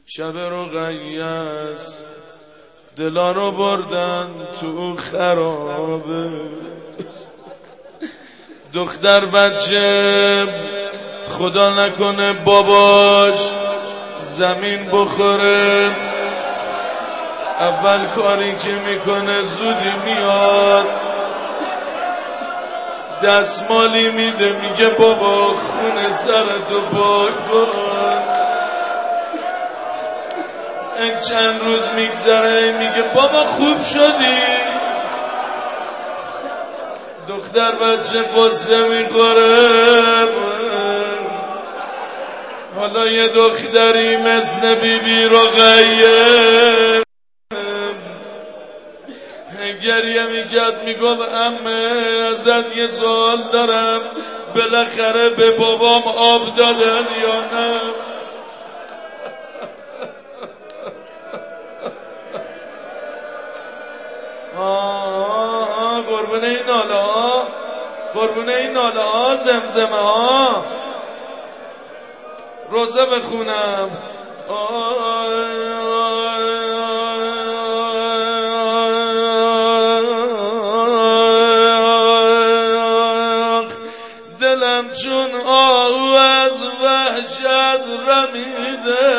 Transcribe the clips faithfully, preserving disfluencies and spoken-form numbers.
شب رقیس دلا رو بردن تو خرابه، دختر بچه خدا نکنه باباش زمین بخوره، اول کاری که میکنه زودی میاد دستمالی میده، میگه بابا خون سرتو پاک کن. این چند روز میگذره میگه بابا خوب شدی، دختر بچه قصه میخوره. حالا یه دختری مثل بی بی رقیه گریه میکرد، میگفت عمه ازت یه سوال دارم، بالاخره به بابام آب دادن یا نه؟ آه قربونه این ناله ها، قربونه این ناله ها، زمزمه ها. روزه بخونم. دلم چون آهو از وحشت رمیده،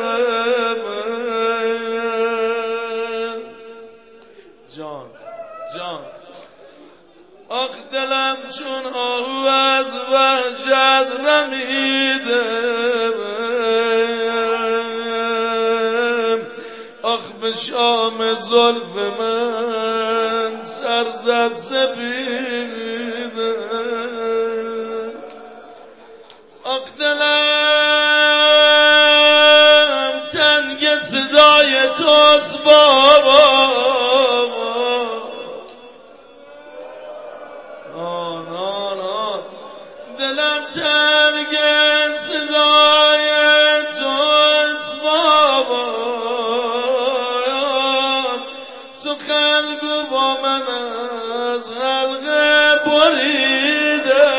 جان جان آخ دلم چون آهو از وحشت رمیده، آخ به شام زلف من سر زد سپیده، آخ دلم تنگ صدای توست بابا، دلم تنگ صدای توست بابا، سخن گو با من از حلقه بریده،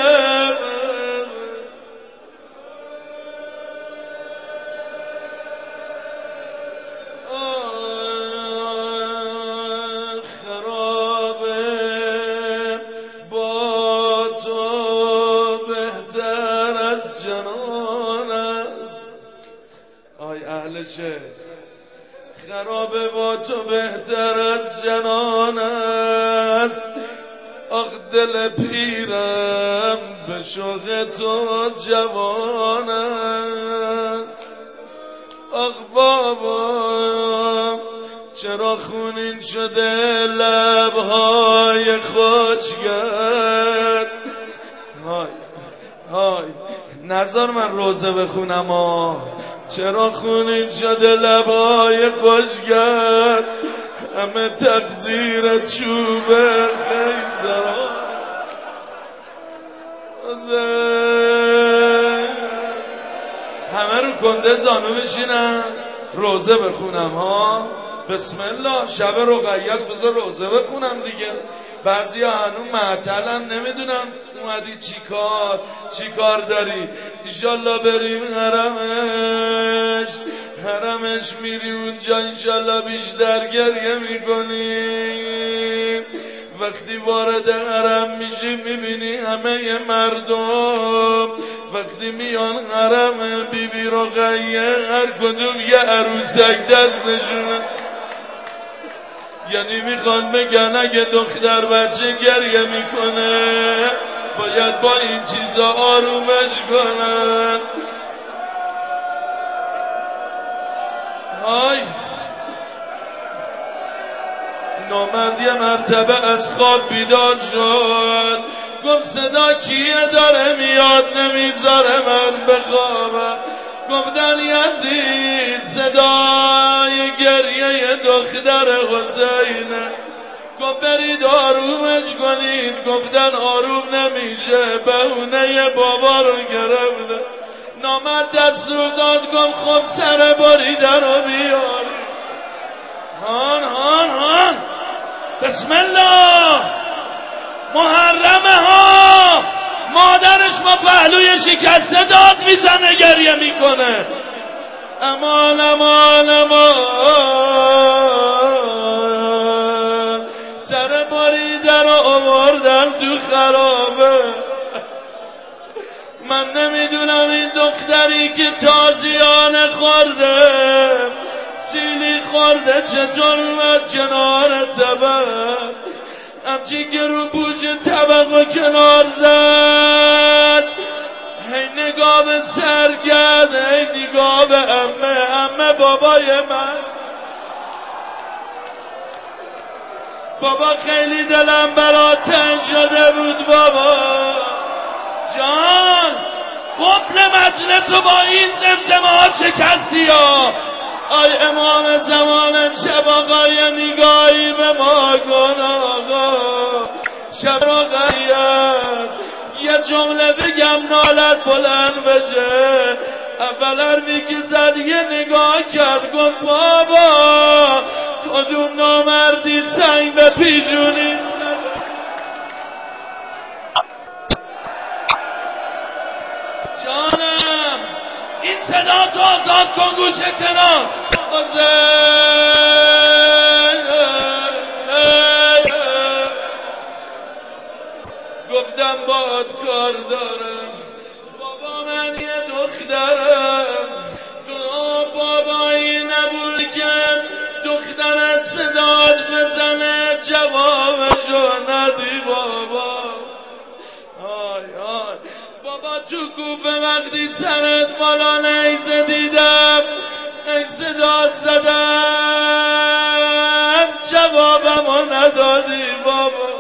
خرابه با تو بهتر از جنان است. آی اهل شهر، خرابه با تو بهتر از جنان است، آخ دل پیرم به شوق تو جوان است، آخ بابا چرا خونین شده لبهای خوشگل. های های نذار من روزه بخونم ها. چرا خونین شده لبهای خوشگل، همه تقصیر چوب خیزران. همه رو کنده زانو بشینن روزه بخونم ها. بسم الله. شب رقیس بذار روزه بخونم دیگه. بعضی ها هنو معطلن نمیدونم اومدی چی کار چی کار داری. انشالله بریم حرمش، حرمش میری اونجا انشالله بیشتر گریه میکنی. وقتی وارد حرم میشی میبینی همه مردم وقتی میان حرم بی بی رقیه هر کدوم یه عروسک دستشونه، یعنی میخوان بگن اگه دختر بچه گریه میکنه باید با این چیزا آرومش کنن. های نامرد یه مرتبه از خواب بیدار شد، گفت صدا کیه داره میاد نمیذاره من بخوابم. گفتن یزید صدای گریه دختر حسینه، گفت برید آرومش کنید. گفتن آروم نمیشه بهونه بابا رو گرفته. نامرد دستور داد گفت خب سر بریدن رو بیاری. هان هان هان بسم الله. محرمه ها مادرش ما پهلوی شکسته داد میزنه گریه میکنه. امان امان امان سر بریده رو آوردن تو خرابه. من نمیدونم این دختری که تازیانه خورده سیلی خورده چطور اومد کنار طبق، همچی که رو بوج طبق و کنار زد، هی نگاه به سر کرد، هی نگاه به امه، امه بابای من. بابا خیلی دلم برات تنگ شده بود بابا جان، قفل مجلس رو با این زمزمه ها شکستی ها. آی امام زمان امشب آقای نگاهی به ما کن آقا، شب رو قیاس یه جمله بگم نالت بلند بشه. اول حرفی که زد یه نگاه کرد گفت بابا کدوم نامردی سنگ به پیشونی. جانم این صدا تو آزاد کن گوشه کنار. گفتم باد کار دارم بابا، من یه دخترم، تو بابایی نبود که دخترت صدات بزنه جوابشو ندی بابا. آی آی بابا تو کوفه وقتی سرت بالا نیزه دیدم ای صدات زدم جوابمو ندادی بابا.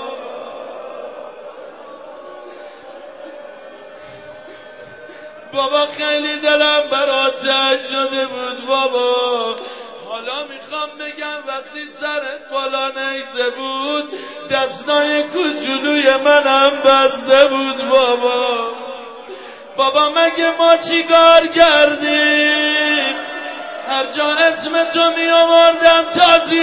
بابا خیلی دلم برات تنگ شده بود بابا. حالا میخوام بگم وقتی سرت بالا نیزه بود دستای کوچولوی منم بسته بود بابا. بابا مگه ما چیکار کردیم؟ هر جا اسم تو می آوردم تازی